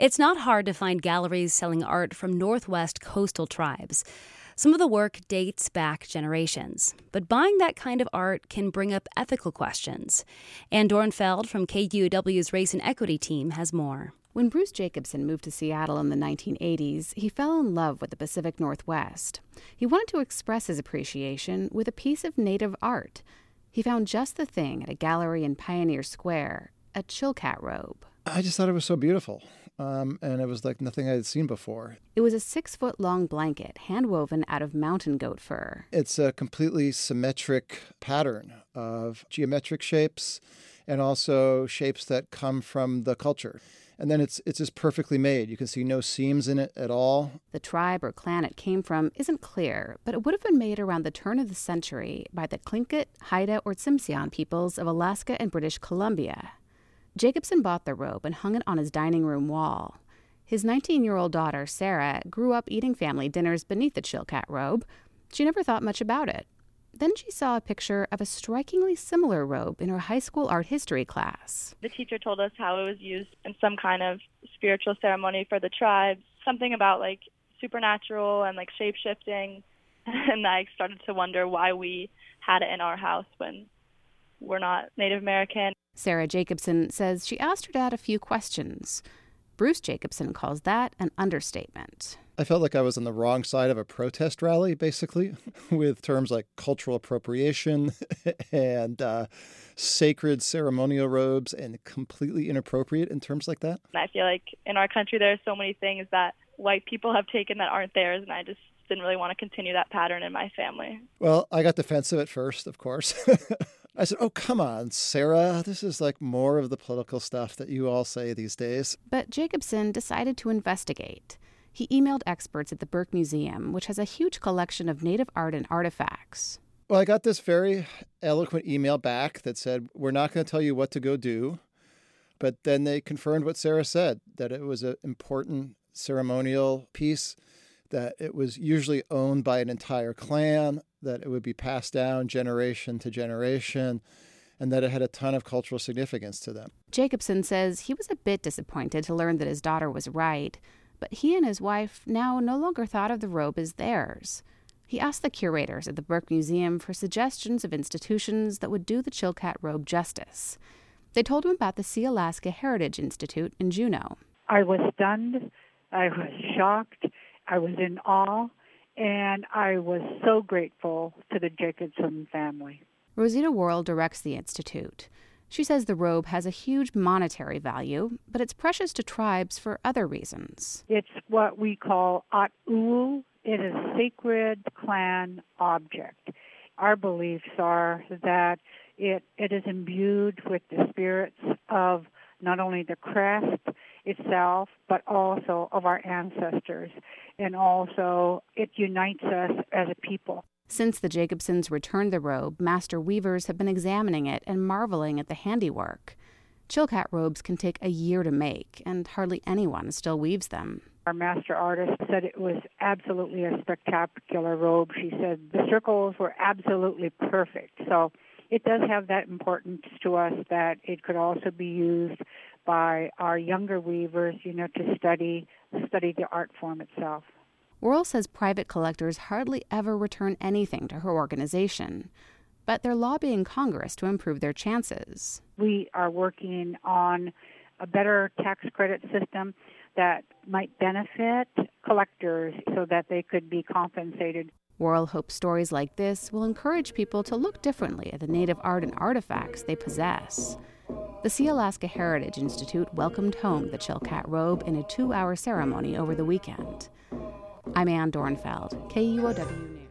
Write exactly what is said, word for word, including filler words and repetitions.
It's not hard to find galleries selling art from Northwest coastal tribes. Some of the work dates back generations, but buying that kind of art can bring up ethical questions. Ann Dornfeld from K U O W's Race and Equity team has more. When Bruce Jacobson moved to Seattle in the nineteen eighties, he fell in love with the Pacific Northwest. He wanted to express his appreciation with a piece of native art. He found just the thing at a gallery in Pioneer Square, a Chilkat robe. I just thought it was so beautiful, um, and it was like nothing I had seen before. It was a six-foot-long blanket, hand-woven out of mountain goat fur. It's a completely symmetric pattern of geometric shapes and also shapes that come from the culture. And then it's it's just perfectly made. You can see no seams in it at all. The tribe or clan it came from isn't clear, but it would have been made around the turn of the century by the Tlingit, Haida, or Tsimshian peoples of Alaska and British Columbia. Jacobson bought the robe and hung it on his dining room wall. His nineteen-year-old daughter, Sarah, grew up eating family dinners beneath the Chilkat robe. She never thought much about it. Then she saw a picture of a strikingly similar robe in her high school art history class. The teacher told us how it was used in some kind of spiritual ceremony for the tribes, something about like supernatural and like shape-shifting. And I started to wonder why we had it in our house when we're not Native American. Sarah Jacobson says she asked her dad a few questions. Bruce Jacobson calls that an understatement. I felt like I was on the wrong side of a protest rally, basically, with terms like cultural appropriation and uh, sacred ceremonial robes, and completely inappropriate in terms like that. I feel like in our country there are so many things that white people have taken that aren't theirs, and I just didn't really want to continue that pattern in my family. Well, I got defensive at first, of course. I said, oh, come on, Sarah. This is like more of the political stuff that you all say these days. But Jacobson decided to investigate. He emailed experts at the Burke Museum, which has a huge collection of Native art and artifacts. Well, I got this very eloquent email back that said, we're not going to tell you what to go do. But then they confirmed what Sarah said, that it was an important ceremonial piece, that it was usually owned by an entire clan, that it would be passed down generation to generation, and that it had a ton of cultural significance to them. Jacobson says he was a bit disappointed to learn that his daughter was right, but he and his wife now no longer thought of the robe as theirs. He asked the curators at the Burke Museum for suggestions of institutions that would do the Chilkat robe justice. They told him about the Sealaska Heritage Institute in Juneau. I was stunned. I was shocked. I was in awe. And I was so grateful to the Jacobson family. Rosita Worrell directs the institute. She says the robe has a huge monetary value, but it's precious to tribes for other reasons. It's what we call at'u. It is a sacred clan object. Our beliefs are that it, it is imbued with the spirits of not only the crest itself, but also of our ancestors. And also it unites us as a people. Since the Jacobsons returned the robe, master weavers have been examining it and marveling at the handiwork. Chilkat robes can take a year to make, and hardly anyone still weaves them. Our master artist said it was absolutely a spectacular robe. She said the circles were absolutely perfect. So it does have that importance to us that it could also be used by our younger weavers, you know, to study study the art form itself. Worrell says private collectors hardly ever return anything to her organization, but they're lobbying Congress to improve their chances. We are working on a better tax credit system that might benefit collectors so that they could be compensated. Worrell hopes stories like this will encourage people to look differently at the Native art and artifacts they possess. The Sealaska Heritage Institute welcomed home the Chilkat robe in a two-hour ceremony over the weekend. I'm Ann Dornfeld, K U O W News.